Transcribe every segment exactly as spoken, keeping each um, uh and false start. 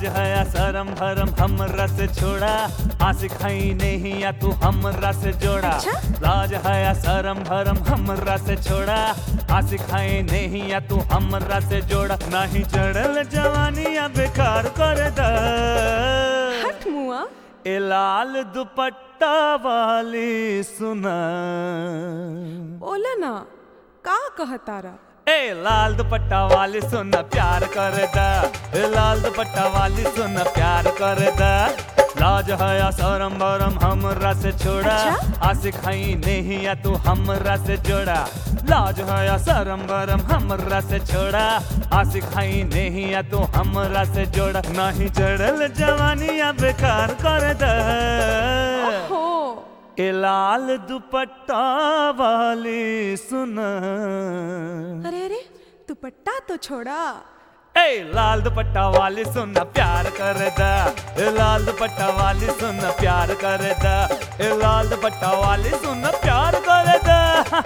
है या शरम भरम हमरा से छोड़ा, आशिक है नहीं या तू हमरा से जोड़ा। अच्छा? लाज है या शरम भरम हमरा से छोड़ा, आशिक है नहीं या तू हमरा से जोड़ा। नहीं चढ़ल जवानी या बेकार कर द हट मुआ। ए लाल दुपट्टा वाली सुना। बोला ना का कहतारा। ए लाल दुपट्टा वाली सुन प्यार कर दा, ए लाल दुपट्टा वाली सुन प्यार कर दा। लाज है या शरम भरम हमरा से छोड़ा, अच्छा? आशिक है नहीं या तू हमरा से जोड़ा। लाज है या शरम भरम हमरा से छोड़ा, आशिक है नहीं या तू हमरा से जोड़ा। नहीं चढ़ल जवानी या बेकार कर दा, ओहो। ए लाल दुपट्टा वाली सुना। अरे अरे दुपट्टा तो छोड़ा। ए लाल दुपट्टा वाली सुन प्यार कर दा, ए लाल दुपट्टा वाली सुन प्यार कर दा, ए लाल दुपट्टा वाली सुन प्यार कर दा।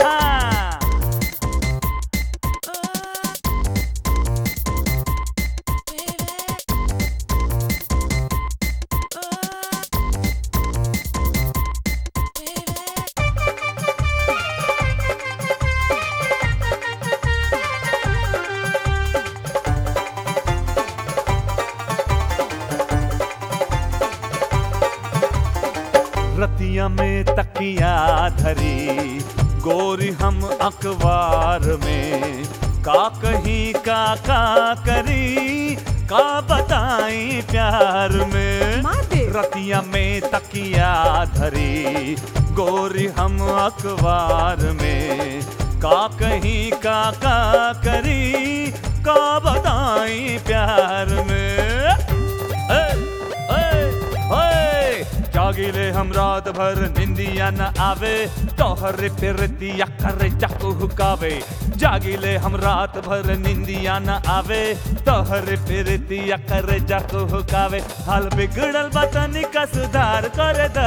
रतिया में तकिया धरी गोरी हम अखबार में, का कहीं का का करी का बताई प्यार में। रतिया में तकिया धरी गोरी हम अखबार में, का कहीं का का करी का बताई प्यार में। ए, ए, ए, जागिले हम रात भर निंदिया न आवे, तोहरे पिरतिया करे जाकू हुकावे। जागिले हम रात भर निंदिया न आवे, तोहरे पिरतिया करे जाकू हुकावे। हाल बिगड़ल बतनी का सुधार कर द,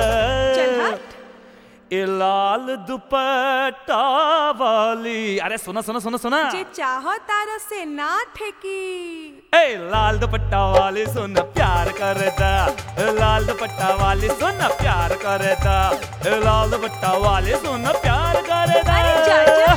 ए लाल दुपट्टा वाली। अरे सुना सुना सुना सुना, जे चाहो तारा से ना ठेकी। ए लाल दुपट्टा वाली सुन प्यार कर दा, ए लाल दुपट्टा वाली सुन प्यार कर दा, ए लाल दुपट्टा वाली सुन प्यार कर दा। अरे जा जा।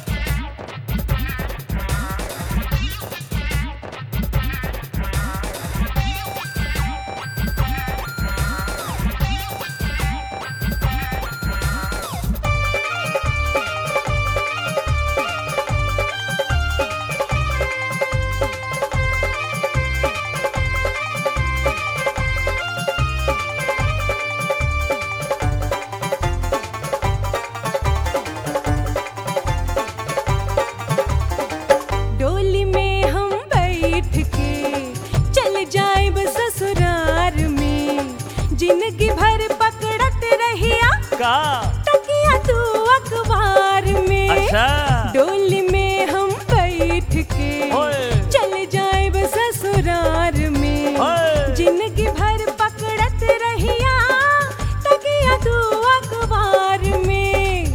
जिंदगी भर पकड़त रहिया का तकिया तू अखबार में। अच्छा? डोली में हम बैठ के चल जाए ससुरार में। जिंदगी भर पकड़त रहिया तकिया तू अखबार में।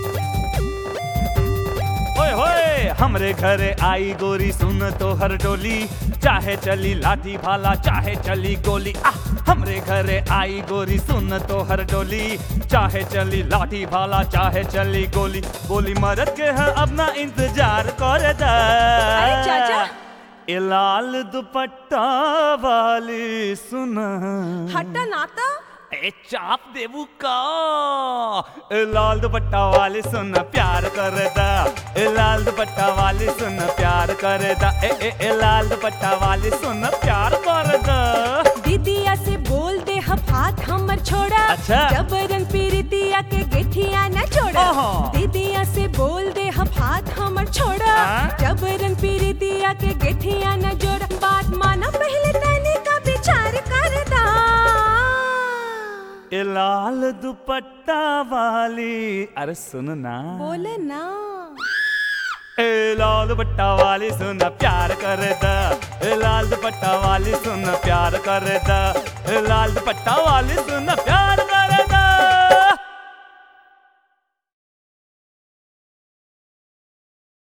ओए होए हमरे घरे आई गोरी सुन तो हर डोली, चाहे चली लाठी भाला चाहे चली गोली। आ हमरे घरे आई गोरी सुन तो हर डोली, चाहे चली लाठी भाला चाहे चली गोली। बोली मरद के है अब ना इंतजार कर दा, अरे चाचा। ए लाल दुपट्टा वाली सुन। हटा नाता। ए चाप देबू का, ए लाल दुपट्टा वाली सुन प्यार कर दा, ए लाल दुपट्टा वाली सुन प्यार कर दा, ए ए ए लाल दुपट्टा वाली सुन प्यार कर दा। दीदिया से बोल दे हम हाथ हमर छोड़ा, अच्छा? जबरन पीरितिया के गेठिया न छोड़ा। दीदिया से बोल दे हम हाथ हमर छोड़ा, जबरन पीरितिया के गेठिया न जोड़ा। बात माना पहले तने का विचार कर दा, ए लाल दुपट्टा वाली। अरे सुन ना, बोले ना। ए लाल दुपट्टा वाली सुन प्यार कर दा, ए लाल दुपट्टा वाली सुन प्यार कर दा, ए लाल दुपट्टा वाली सुन प्यार